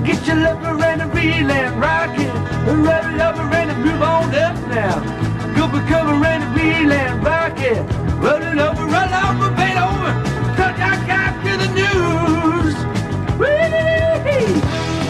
Get your lover and a reel and rock it. Rub it over and move on up now. Go for cover and a reel and rock it. Roll it over, roll over, bend over. Touch our guy to the news. Whee!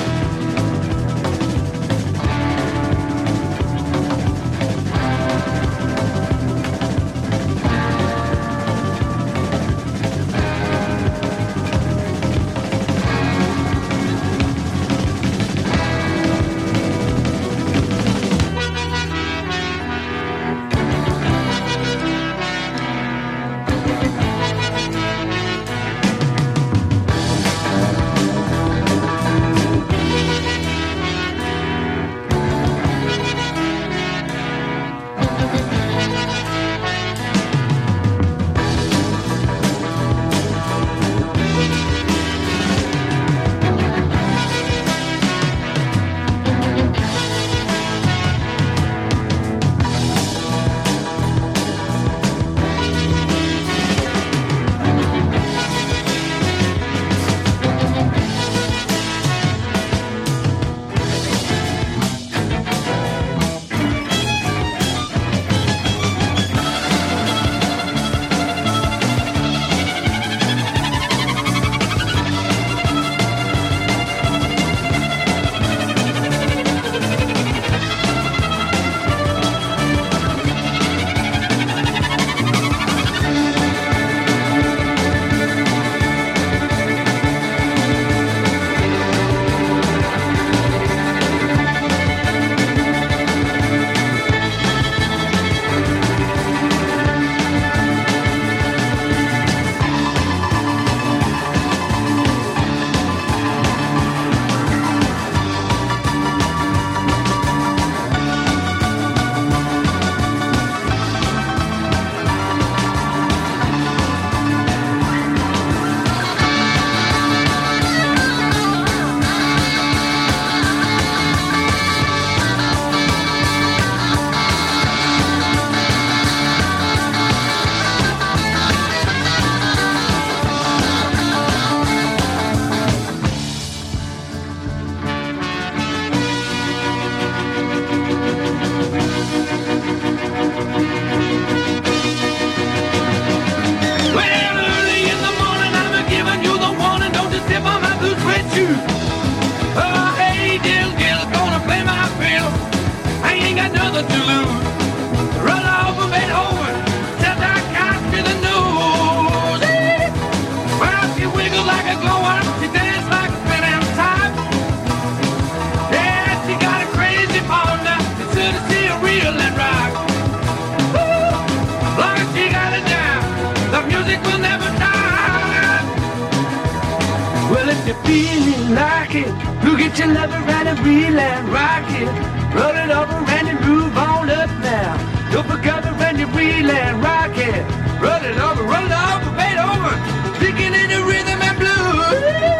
Feeling like it, you get your lover and a reel and rock it. Roll it over and you move on up now. Go for cover and you reel and rock it. Roll it over, bend over. Sticking in the rhythm and blues.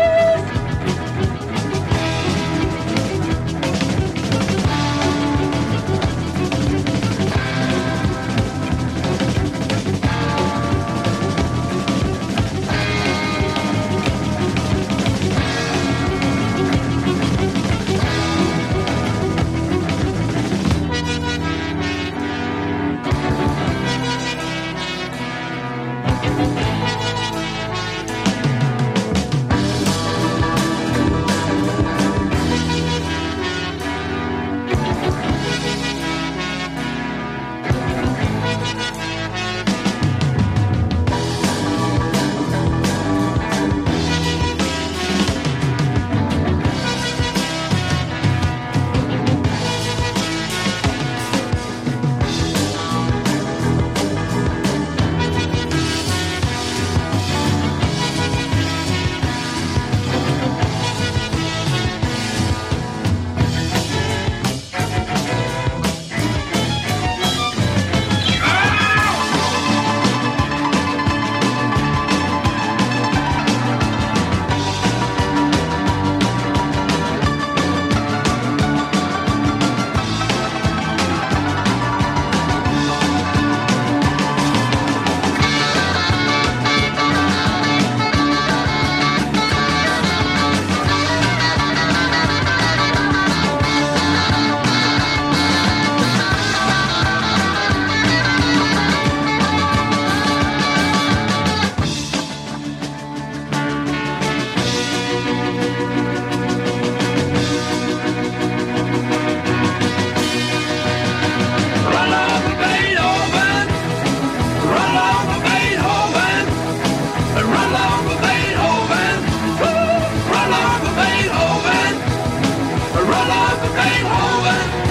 Game over.